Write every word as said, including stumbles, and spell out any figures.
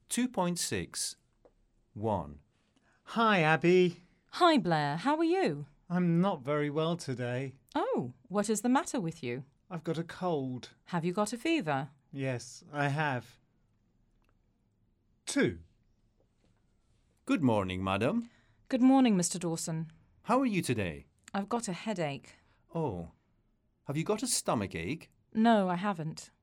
two point six. one. Hi, Abby. Hi, Blair. How are you? I'm not very well today. Oh, what is the matter with you? I've got a cold. Have you got a fever? Yes, I have. two. Good morning, madam. Good morning, Mister Dawson. How are you today? I've got a headache. Oh, have you got a stomach ache? No, I haven't.